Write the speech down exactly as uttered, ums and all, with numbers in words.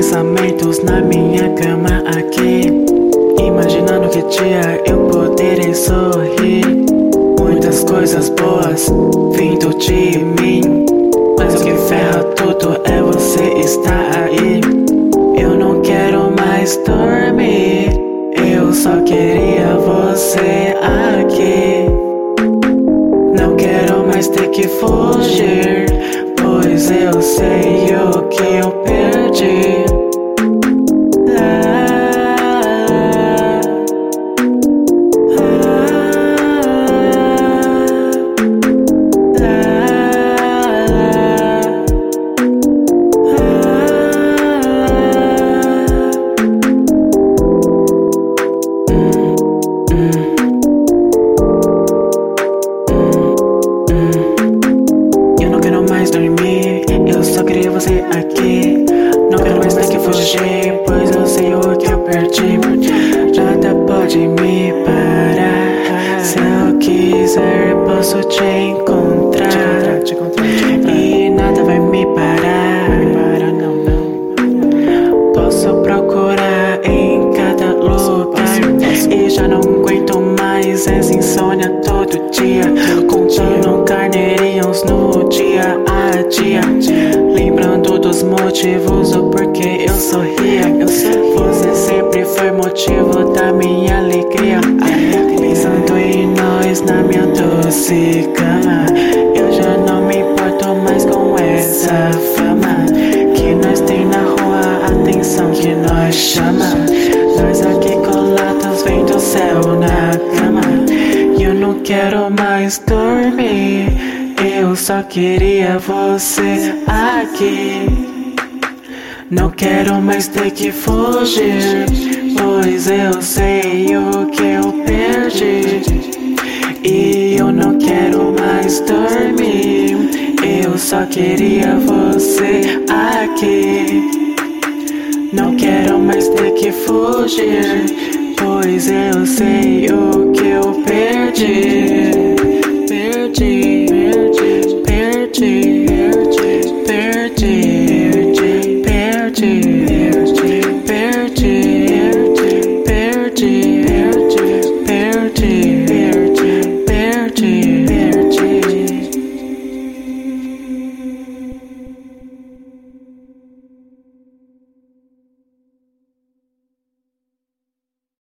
pensamentos na minha cama aqui, imaginando que dia eu poderei sorrir. Muitas coisas boas vindo de mim, mas o que ferra tudo é você estar aí. Eu não quero mais dormir, eu só queria você aqui. Não quero mais ter que fugir, pois eu sei o que eu perdi. Eu só queria você aqui. Não quero mais ter que fugir, pois eu sei o que eu perdi. Nada pode me parar. Se eu quiser, posso te encontrar. E nada vai me parar. Posso procurar em cada lugar. E já não aguento mais essa insônia todo dia, contando carneirinhos no dia a dia, lembrando dos motivos o porquê eu sorria. Você sempre foi motivo da minha alegria, pensando em nós na minha doce cama. Eu já não me importo mais com essa fama que nós tem na rua, a atenção que nós chama. Nós aqui colados vem do céu na cama. Eu não quero mais dormir, eu só queria você aqui. Não quero mais ter que fugir, pois eu sei o que eu perdi. E eu não quero mais dormir, eu só queria você aqui. Não quero mais ter que fugir, pois eu sei o que eu perdi.